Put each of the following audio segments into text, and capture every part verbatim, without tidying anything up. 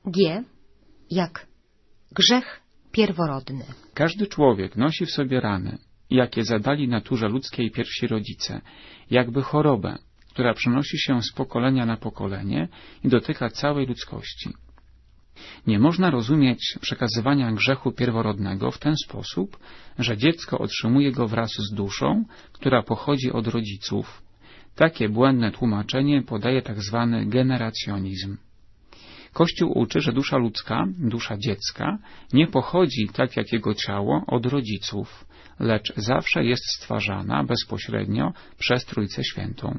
G jak grzech pierworodny. Każdy człowiek nosi w sobie rany, jakie zadali naturze ludzkiej pierwsi rodzice, jakby chorobę, która przenosi się z pokolenia na pokolenie i dotyka całej ludzkości. Nie można rozumieć przekazywania grzechu pierworodnego w ten sposób, że dziecko otrzymuje go wraz z duszą, która pochodzi od rodziców. Takie błędne tłumaczenie podaje tak zwany generacjonizm. Kościół uczy, że dusza ludzka, dusza dziecka, nie pochodzi, tak jak jego ciało, od rodziców, lecz zawsze jest stwarzana bezpośrednio przez Trójcę Świętą.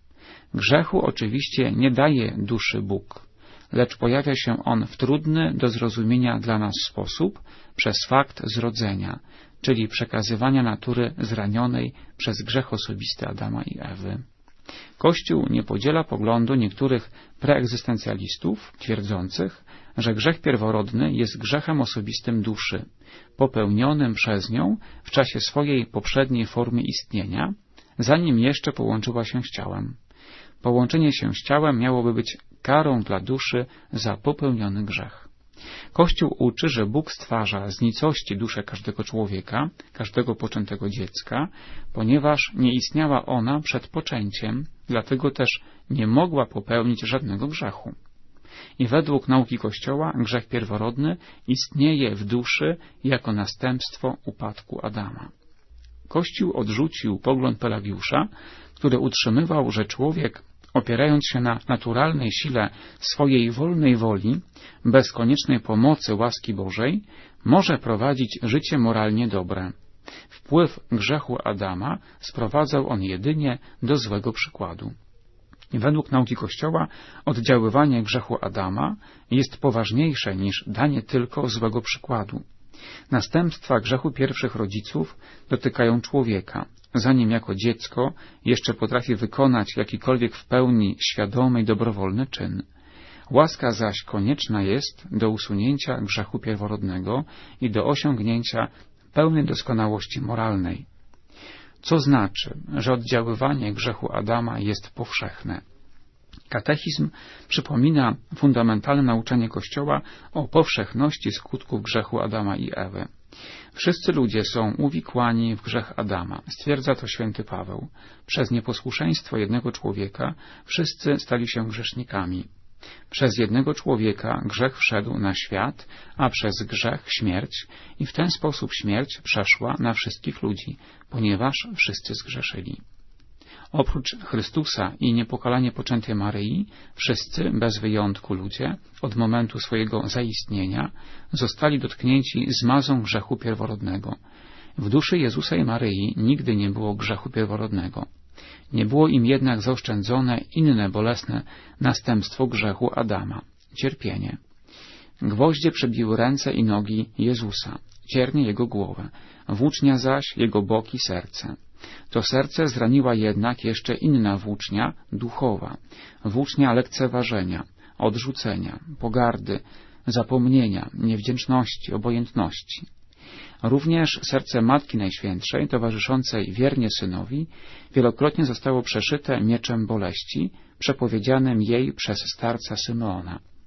Grzechu oczywiście nie daje duszy Bóg, lecz pojawia się on w trudny do zrozumienia dla nas sposób przez fakt zrodzenia, czyli przekazywania natury zranionej przez grzech osobisty Adama i Ewy. Kościół nie podziela poglądu niektórych preegzystencjalistów twierdzących, że grzech pierworodny jest grzechem osobistym duszy, popełnionym przez nią w czasie swojej poprzedniej formy istnienia, zanim jeszcze połączyła się z ciałem. Połączenie się z ciałem miałoby być karą dla duszy za popełniony grzech. Kościół uczy, że Bóg stwarza z nicości duszę każdego człowieka, każdego poczętego dziecka, ponieważ nie istniała ona przed poczęciem, dlatego też nie mogła popełnić żadnego grzechu. I według nauki Kościoła grzech pierworodny istnieje w duszy jako następstwo upadku Adama. Kościół odrzucił pogląd Pelagiusza, który utrzymywał, że człowiek, opierając się na naturalnej sile swojej wolnej woli, bez koniecznej pomocy łaski Bożej, może prowadzić życie moralnie dobre. Wpływ grzechu Adama sprowadzał on jedynie do złego przykładu. Według nauki Kościoła oddziaływanie grzechu Adama jest poważniejsze niż danie tylko złego przykładu. Następstwa grzechu pierwszych rodziców dotykają człowieka, zanim jako dziecko jeszcze potrafi wykonać jakikolwiek w pełni świadomy i dobrowolny czyn. Łaska zaś konieczna jest do usunięcia grzechu pierworodnego i do osiągnięcia pełnej doskonałości moralnej. Co znaczy, że oddziaływanie grzechu Adama jest powszechne? Katechizm przypomina fundamentalne nauczanie Kościoła o powszechności skutków grzechu Adama i Ewy. Wszyscy ludzie są uwikłani w grzech Adama, stwierdza to święty Paweł. Przez nieposłuszeństwo jednego człowieka wszyscy stali się grzesznikami. Przez jednego człowieka grzech wszedł na świat, a przez grzech śmierć i w ten sposób śmierć przeszła na wszystkich ludzi, ponieważ wszyscy zgrzeszyli. Oprócz Chrystusa i niepokalanie poczętej Maryi, wszyscy, bez wyjątku ludzie, od momentu swojego zaistnienia, zostali dotknięci zmazą grzechu pierworodnego. W duszy Jezusa i Maryi nigdy nie było grzechu pierworodnego. Nie było im jednak zaoszczędzone inne bolesne następstwo grzechu Adama – cierpienie. Gwoździe przebiły ręce i nogi Jezusa, ciernie Jego głowę, włócznia zaś Jego bok i serce. To serce zraniła jednak jeszcze inna włócznia, duchowa, włócznia lekceważenia, odrzucenia, pogardy, zapomnienia, niewdzięczności, obojętności. Również serce Matki Najświętszej, towarzyszącej wiernie Synowi, wielokrotnie zostało przeszyte mieczem boleści, przepowiedzianym jej przez starca Symeona.